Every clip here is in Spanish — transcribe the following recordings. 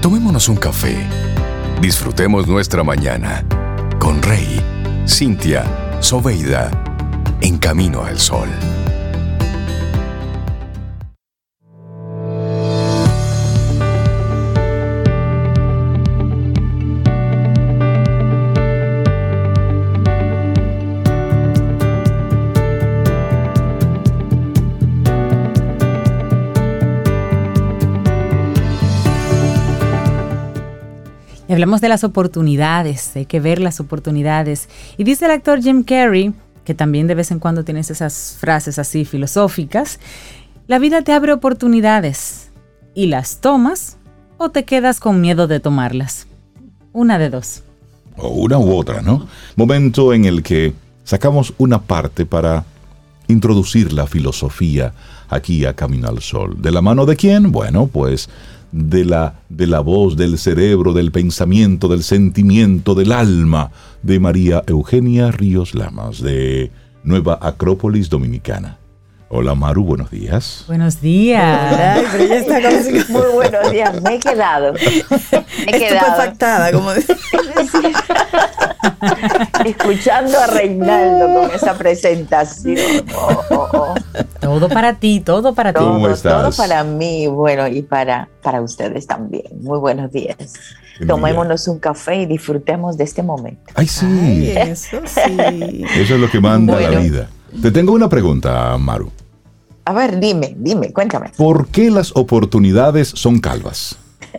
Tomémonos un café. Disfrutemos nuestra mañana con Rey, Cintia, Soveida, en Camino al Sol. Hablamos de las oportunidades, hay que ver las oportunidades. Y dice el actor Jim Carrey, que también de vez en cuando tienes esas frases así filosóficas, la vida te abre oportunidades y las tomas o te quedas con miedo de tomarlas. Una de dos. O una u otra, ¿no? Momento en el que sacamos una parte para introducir la filosofía aquí a Camino al Sol. ¿De la mano de quién? Bueno, pues de la voz, del cerebro, del pensamiento, del sentimiento, del alma de María Eugenia Ríos Lamas, de Nueva Acrópolis Dominicana. Hola Maru, buenos días. Buenos días. Ay, pero ya está como... Muy buenos días, me he quedado. Estupefactada, como escuchando a Reinaldo con esa presentación. Todo para ti, todo para ti. ¿Cómo estás? Todo para mí, bueno, y para ustedes también. Muy buenos días. Tomémonos un café y disfrutemos de este momento. Ay, sí. Ay, eso sí. Eso es lo que manda la Bueno. vida. Te tengo una pregunta, Maru. A ver, dime, cuéntame. ¿Por qué las oportunidades son calvas?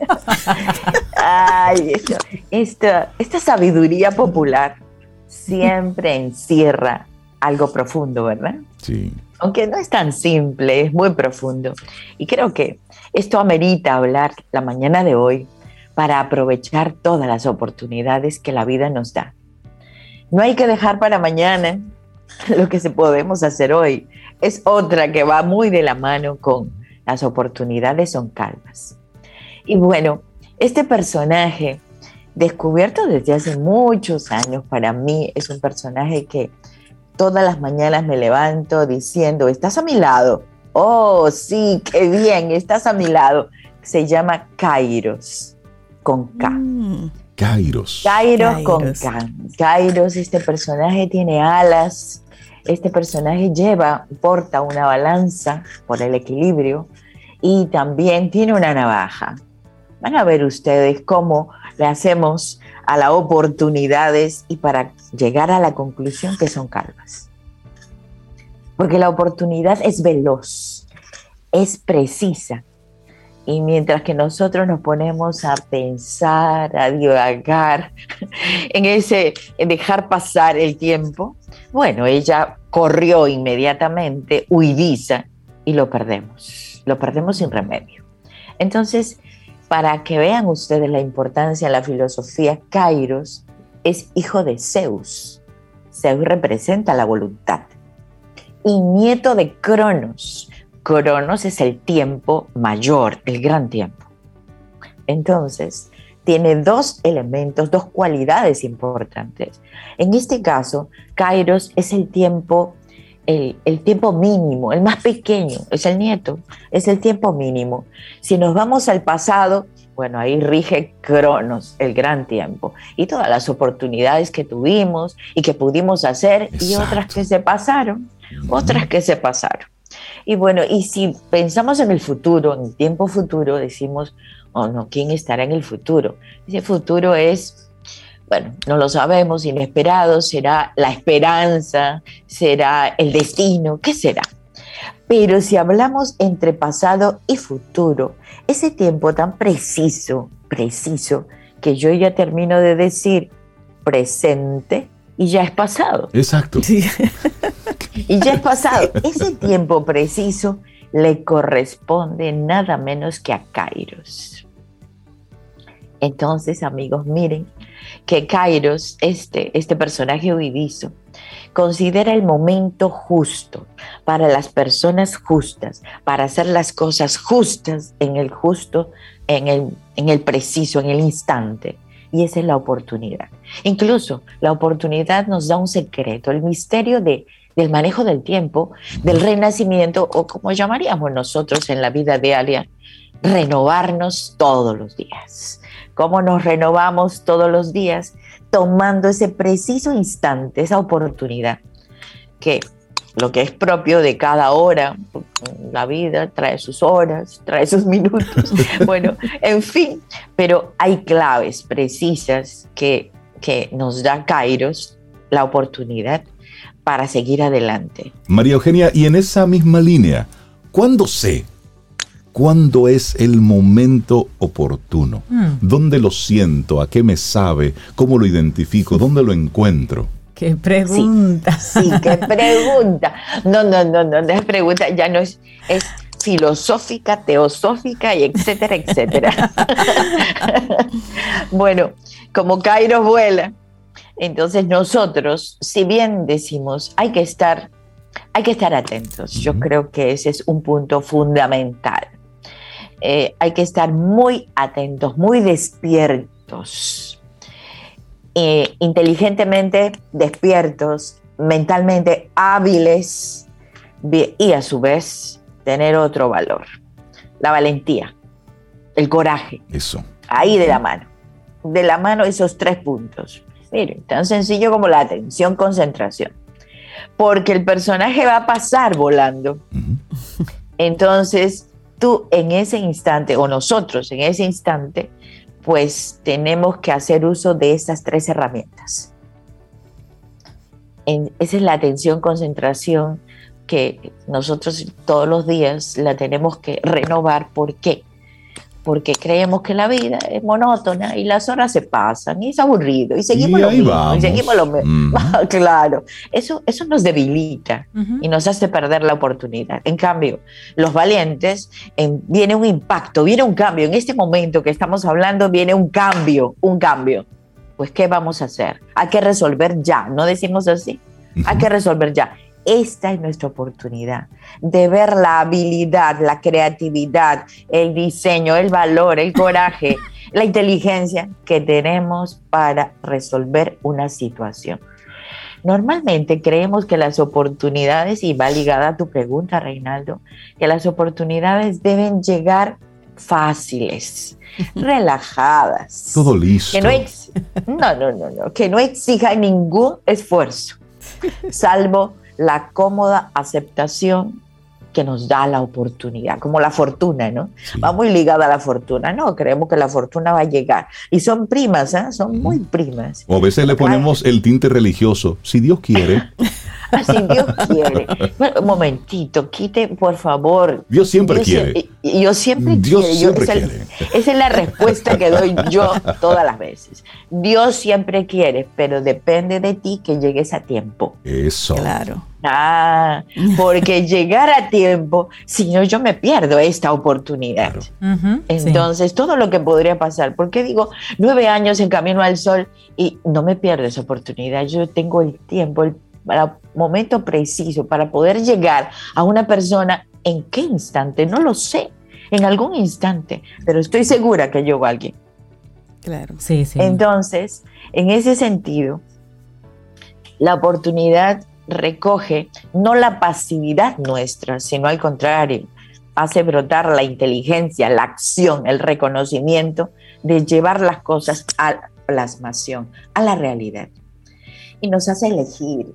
Ay, esta sabiduría popular siempre encierra algo profundo, ¿verdad? Sí. Aunque no es tan simple, es muy profundo. Y creo que esto amerita hablar la mañana de hoy para aprovechar todas las oportunidades que la vida nos da. No hay que dejar para mañana lo que podemos hacer hoy. Es otra que va muy de la mano con las oportunidades son calvas. Y bueno, este personaje, descubierto desde hace muchos años, para mí es un personaje que todas las mañanas me levanto diciendo, ¿estás a mi lado? Oh, sí, qué bien, estás a mi lado. Se llama Kairos, con K. Kairos. Kairos con K. Kairos, este personaje tiene alas. Este personaje porta una balanza por el equilibrio y también tiene una navaja. Van a ver ustedes cómo le hacemos a las oportunidades y para llegar a la conclusión que son calvas. Porque la oportunidad es veloz, es precisa. Y mientras que nosotros nos ponemos a pensar, a divagar en dejar pasar el tiempo, bueno, ella corrió inmediatamente, huidiza, y lo perdemos sin remedio. Entonces, para que vean ustedes la importancia de la filosofía, Kairos es hijo de Zeus. Zeus representa la voluntad. Y nieto de Cronos. Cronos es el tiempo mayor, el gran tiempo. Entonces, tiene dos elementos, dos cualidades importantes. En este caso, Kairos es el tiempo mínimo, el más pequeño, es el nieto, es el tiempo mínimo. Si nos vamos al pasado, bueno, ahí rige Cronos, el gran tiempo, y todas las oportunidades que tuvimos y que pudimos hacer. Exacto. Y otras que se pasaron. Y bueno, y si pensamos en el futuro, en el tiempo futuro, decimos, oh no, ¿quién estará en el futuro? Ese futuro es, bueno, no lo sabemos, inesperado, será la esperanza, será el destino, ¿qué será? Pero si hablamos entre pasado y futuro, ese tiempo tan preciso, que yo ya termino de decir presente y ya es pasado. Exacto. Sí. Y ya es pasado. Ese tiempo preciso le corresponde nada menos que a Kairos. Entonces, amigos, miren que Kairos, este personaje huidizo, considera el momento justo para las personas justas, para hacer las cosas justas en el justo, en el preciso, en el instante. Y esa es la oportunidad. Incluso la oportunidad nos da un secreto, el misterio de del manejo del tiempo, del renacimiento, o como llamaríamos nosotros en la vida diaria, renovarnos todos los días. ¿Cómo nos renovamos todos los días? Tomando ese preciso instante, esa oportunidad, que lo que es propio de cada hora, la vida trae sus horas, trae sus minutos, bueno, en fin, pero hay claves precisas que nos da Kairos, la oportunidad para seguir adelante. María Eugenia, y en esa misma línea, ¿cuándo sé? ¿Cuándo es el momento oportuno? ¿Dónde lo siento? ¿A qué me sabe? ¿Cómo lo identifico? ¿Dónde lo encuentro? ¡Qué pregunta! Sí, qué pregunta. No es pregunta, ya no es filosófica, teosófica, y etcétera, etcétera. Bueno, como Kairos vuela, entonces nosotros, si bien decimos hay que estar atentos, yo creo que ese es un punto fundamental. Hay que estar muy atentos, muy despiertos, inteligentemente despiertos, mentalmente hábiles, y a su vez tener otro valor, la valentía, el coraje. Eso. Ahí de la mano esos 3 puntos. Miren, tan sencillo como la atención, concentración, porque el personaje va a pasar volando. Entonces tú en ese instante, o nosotros en ese instante, pues tenemos que hacer uso de esas 3 herramientas. Esa es la atención, concentración, que nosotros todos los días la tenemos que renovar. ¿Por qué? Porque creemos que la vida es monótona y las horas se pasan y es aburrido y seguimos lo mismo. Y seguimos lo mismo. Claro, eso nos debilita y nos hace perder la oportunidad. En cambio, los valientes, viene un impacto, viene un cambio. En este momento que estamos hablando viene un cambio. Pues, ¿qué vamos a hacer? Hay que resolver ya, ¿no decimos así? Hay que resolver ya. Esta es nuestra oportunidad de ver la habilidad, la creatividad, el diseño, el valor, el coraje, la inteligencia que tenemos para resolver una situación. Normalmente creemos que las oportunidades, y va ligada a tu pregunta, Reinaldo, que las oportunidades deben llegar fáciles, relajadas. Todo listo. Que no exija ningún esfuerzo, salvo la cómoda aceptación que nos da la oportunidad, como la fortuna, ¿no? Sí. Va muy ligada a la fortuna, ¿no? Creemos que la fortuna va a llegar. Y son primas, ¿eh? Son muy primas. O a veces le ponemos el tinte religioso, si Dios quiere. Si Dios quiere. Bueno, un momentito, quite, por favor. Dios siempre quiere. Dios siempre quiere. Esa es la respuesta que doy yo todas las veces. Dios siempre quiere, pero depende de ti que llegues a tiempo. Eso. Claro. Porque llegar a tiempo, si no yo me pierdo esta oportunidad. Claro. Entonces, todo lo que podría pasar, porque digo 9 años en Camino al Sol y no me pierdo esa oportunidad. Yo tengo el tiempo, el momento preciso para poder llegar a una persona. ¿En qué instante? No lo sé. En algún instante, pero estoy segura que llegó alguien. Claro. Sí. Entonces, en ese sentido, la oportunidad recoge no la pasividad nuestra, sino al contrario, hace brotar la inteligencia, la acción, el reconocimiento de llevar las cosas a la plasmación, a la realidad. Y nos hace elegir,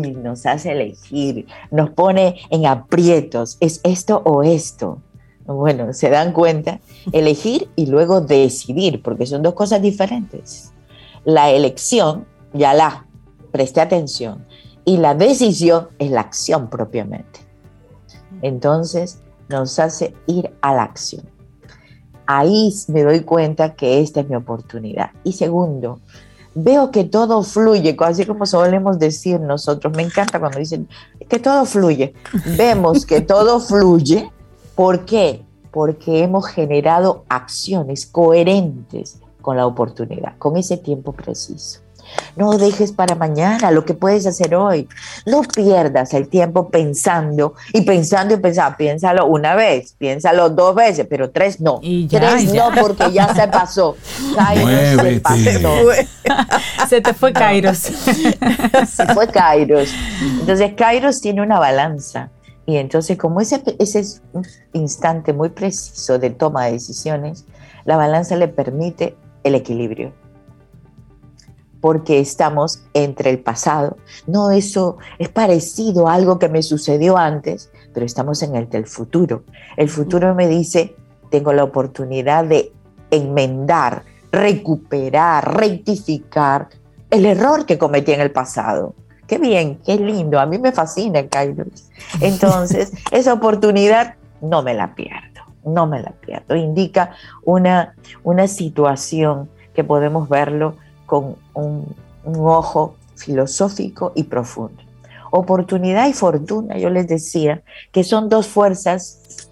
nos pone en aprietos, ¿es esto o esto? Bueno, se dan cuenta, elegir y luego decidir, porque son 2 cosas diferentes. La elección, ya la presté atención, y la decisión es la acción propiamente. Entonces, nos hace ir a la acción. Ahí me doy cuenta que esta es mi oportunidad. Y segundo, veo que todo fluye, así como solemos decir nosotros. Me encanta cuando dicen que todo fluye. Vemos que todo fluye. ¿Por qué? Porque hemos generado acciones coherentes con la oportunidad, con ese tiempo preciso. No dejes para mañana lo que puedes hacer hoy. No pierdas el tiempo pensando y pensando y pensando. Piénsalo una vez, piénsalo 2 veces, pero 3 no. Y ya, 3 ya. no, porque ya se pasó. Kairos se Muévete. pasó. Se te fue Kairos. Se fue Kairos. Entonces Kairos tiene una balanza. Y entonces como ese es un instante muy preciso de toma de decisiones, la balanza le permite el equilibrio. Porque estamos entre el pasado. No, eso es parecido a algo que me sucedió antes, pero estamos en el del futuro. El futuro me dice, tengo la oportunidad de enmendar, recuperar, rectificar el error que cometí en el pasado. Qué bien, qué lindo. A mí me fascina, Kairos. Entonces, esa oportunidad no me la pierdo, no me la pierdo. Indica una situación que podemos verlo con un ojo filosófico y profundo. Oportunidad y fortuna, yo les decía, que son 2 fuerzas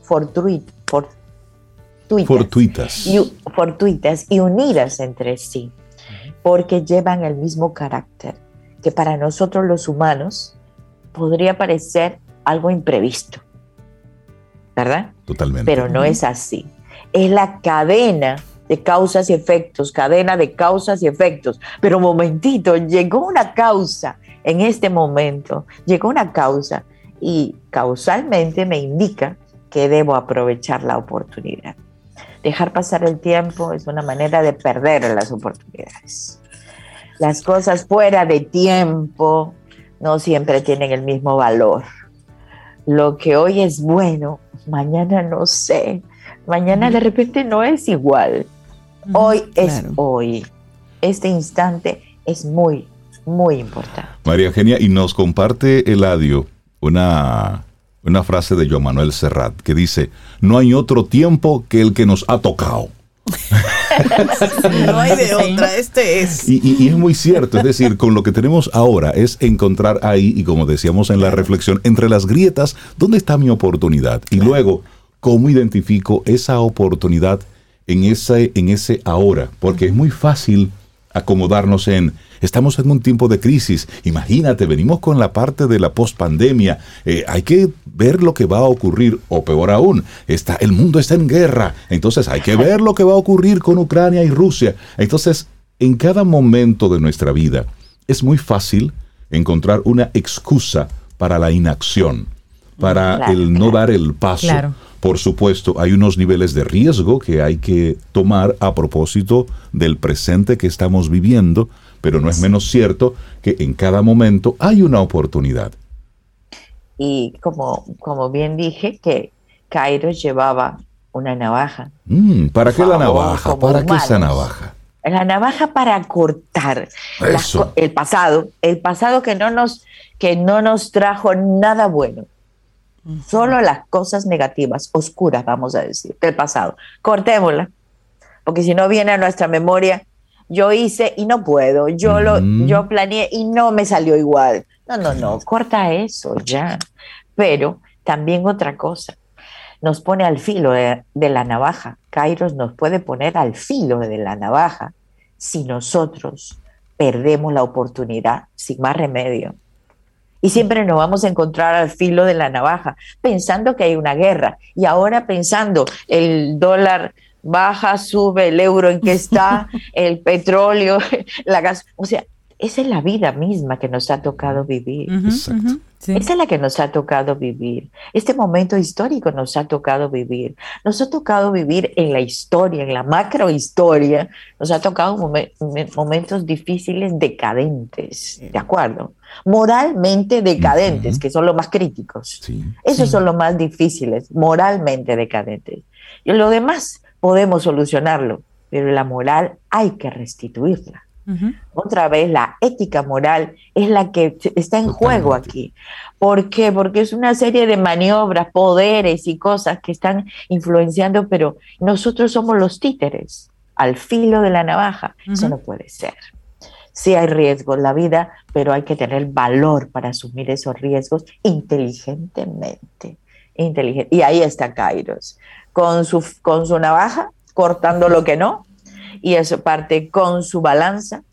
fortuitas y unidas entre sí, porque llevan el mismo carácter, que para nosotros los humanos podría parecer algo imprevisto, ¿verdad? Totalmente. Pero no es así. Es la cadena de causas y efectos, cadena de causas y efectos. Pero momentito, llegó una causa en este momento, llegó una causa y causalmente me indica que debo aprovechar la oportunidad. Dejar pasar el tiempo es una manera de perder las oportunidades. Las cosas fuera de tiempo no siempre tienen el mismo valor. Lo que hoy es bueno, mañana no sé. Mañana de repente no es igual. Hoy es hoy. Este instante es muy, muy importante. María Eugenia, y nos comparte Eladio una frase de Joan Manuel Serrat que dice: no hay otro tiempo que el que nos ha tocado. No hay de otra, este es. Y es muy cierto, es decir, con lo que tenemos ahora es encontrar ahí, y como decíamos en la reflexión, entre las grietas, ¿dónde está mi oportunidad? Y luego, ¿cómo identifico esa oportunidad en ese ahora? Porque es muy fácil acomodarnos estamos en un tiempo de crisis. Imagínate, venimos con la parte de la pospandemia. Hay que ver lo que va a ocurrir, o peor aún, el mundo está en guerra. Entonces hay que ver lo que va a ocurrir con Ucrania y Rusia. Entonces, en cada momento de nuestra vida es muy fácil encontrar una excusa para la inacción, para el no dar el paso. Claro. Por supuesto, hay unos niveles de riesgo que hay que tomar a propósito del presente que estamos viviendo, pero no es menos cierto que en cada momento hay una oportunidad. Y como bien dije, que Kairos llevaba una navaja. ¿Para qué la navaja? ¿Para qué esa navaja? La navaja para cortar el pasado que no nos trajo nada bueno. Solo las cosas negativas, oscuras, vamos a decir, del pasado. Cortémosla, porque si no viene a nuestra memoria, yo hice y no puedo, yo planeé y no me salió igual. No, corta eso ya. Pero también otra cosa, nos pone al filo de la navaja. Kairos nos puede poner al filo de la navaja si nosotros perdemos la oportunidad sin más remedio. Y siempre nos vamos a encontrar al filo de la navaja, pensando que hay una guerra. Y ahora pensando, el dólar baja, sube, el euro en que está, el petróleo, la gas. O sea, esa es la vida misma que nos ha tocado vivir. Exacto. Sí. Esa es la que nos ha tocado vivir. Este momento histórico nos ha tocado vivir. Nos ha tocado vivir en la historia, en la macrohistoria. Nos ha tocado momentos difíciles, decadentes, ¿de acuerdo? Moralmente decadentes, que son los más críticos. Sí. Esos son los más difíciles, moralmente decadentes. Y lo demás podemos solucionarlo, pero la moral hay que restituirla. Otra vez, la ética moral es la que está en juego aquí. ¿Por qué? Porque es una serie de maniobras, poderes y cosas que están influenciando, pero nosotros somos los títeres al filo de la navaja. Eso no puede ser. Sí hay riesgos en la vida, pero hay que tener valor para asumir esos riesgos inteligentemente. Y ahí está Kairos, con su navaja, cortando lo que no, y eso parte con su balanza,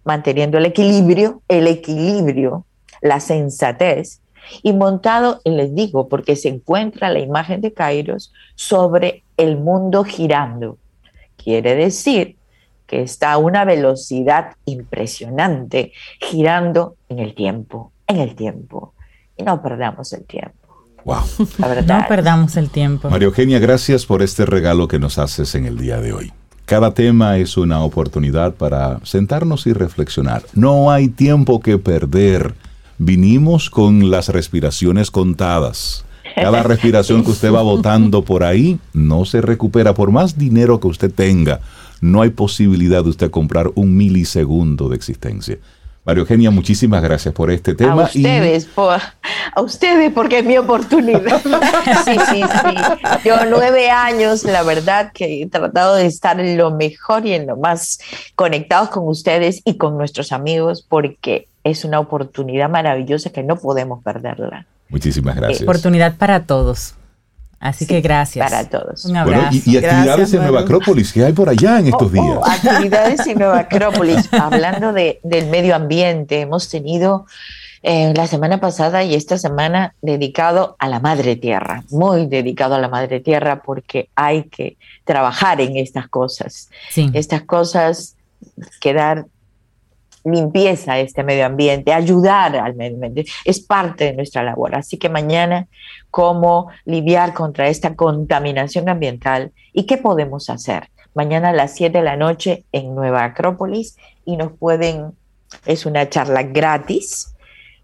manteniendo el equilibrio, la sensatez, y montado, y les digo, porque se encuentra la imagen de Kairos sobre el mundo girando. Quiere decir que está a una velocidad impresionante, girando en el tiempo, y no perdamos el tiempo. Wow. La verdad. No perdamos el tiempo. María Eugenia, gracias por este regalo que nos haces en el día de hoy. Cada tema es una oportunidad para sentarnos y reflexionar. No hay tiempo que perder. Vinimos con las respiraciones contadas. Cada respiración que usted va botando por ahí no se recupera. Por más dinero que usted tenga, no hay posibilidad de usted comprar un milisegundo de existencia. María Eugenia, muchísimas gracias por este tema. A ustedes, porque es mi oportunidad. Sí. Yo 9 años, la verdad que he tratado de estar en lo mejor y en lo más conectados con ustedes y con nuestros amigos, porque es una oportunidad maravillosa que no podemos perderla. Muchísimas gracias. Oportunidad para todos. Así que gracias. Para todos. Un abrazo. Bueno, y actividades en Nueva Acrópolis, ¿qué hay por allá en estos días? Actividades en Nueva Acrópolis. Hablando del medio ambiente, hemos tenido la semana pasada y esta semana dedicado a la Madre Tierra, muy dedicado a la Madre Tierra, porque hay que trabajar en estas cosas. Sí. Estas cosas que dar limpieza a este medio ambiente, ayudar al medio ambiente, es parte de nuestra labor. Así que mañana, cómo lidiar contra esta contaminación ambiental y qué podemos hacer. Mañana a las 7 de la noche en Nueva Acrópolis, y es una charla gratis,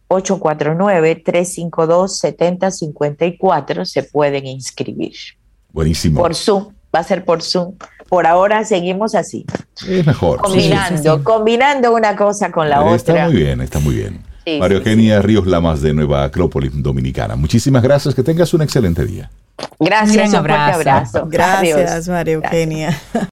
849-352-7054, se pueden inscribir. Buenísimo. Por Zoom, va a ser por Zoom. Por ahora seguimos así. Es mejor. Combinando una cosa con la otra. Está muy bien. Sí, María Eugenia Ríos Lamas de Nueva Acrópolis Dominicana. Muchísimas gracias, que tengas un excelente día. Gracias, un fuerte abrazo. Gracias, María Eugenia.